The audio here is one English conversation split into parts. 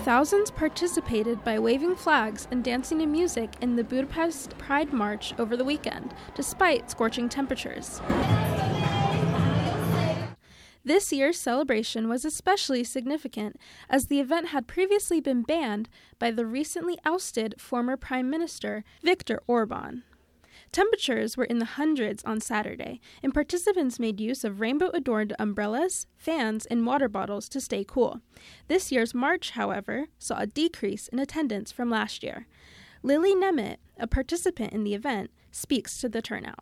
Thousands participated by waving flags and dancing to music in the Budapest Pride March over the weekend, despite scorching temperatures. This year's celebration was especially significant as the event had previously been banned by the recently ousted former Prime Minister Viktor Orban. Temperatures were in the hundreds on Saturday, and participants made use of rainbow-adorned umbrellas, fans, and water bottles to stay cool. This year's march, however, saw a decrease in attendance from last year. Lily Nemeth, a participant in the event, speaks to the turnout.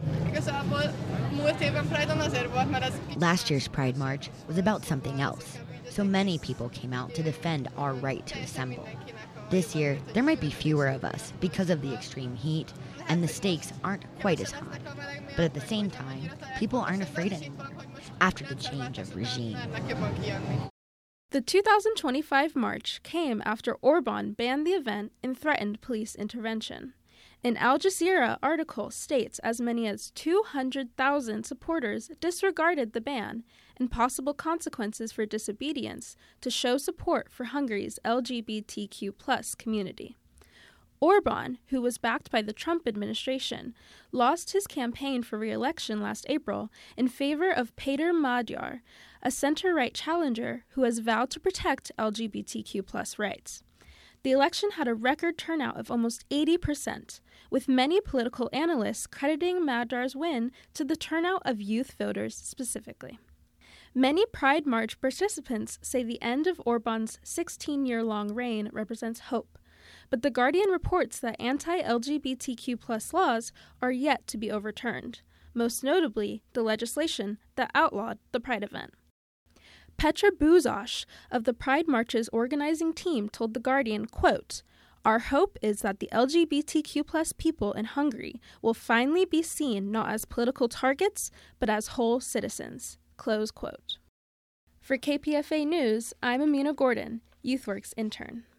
Last year's Pride March was about something else, so many people came out to defend our right to assemble. This year, there might be fewer of us because of the extreme heat, and the stakes aren't quite as high. But at the same time, people aren't afraid anymore after the change of regime. The 2025 march came after Orban banned the event and threatened police intervention. An Al Jazeera article states as many as 200,000 supporters disregarded the ban and possible consequences for disobedience to show support for Hungary's LGBTQ+ community. Orban, who was backed by the Trump administration, lost his campaign for re-election last April in favor of Péter Magyar, a center-right challenger who has vowed to protect LGBTQ+ rights. The election had a record turnout of almost 80%, with many political analysts crediting Magyar's win to the turnout of youth voters specifically. Many Pride March participants say the end of Orban's 16-year-long reign represents hope, but The Guardian reports that anti-LGBTQ+ laws are yet to be overturned, most notably the legislation that outlawed the Pride event. Petra Buzos of the Pride March's organizing team told The Guardian, quote, "Our hope is that the LGBTQ+ people in Hungary will finally be seen not as political targets, but as whole citizens." Close quote. For KPFA News, I'm Amina Gordon, YouthWorks intern.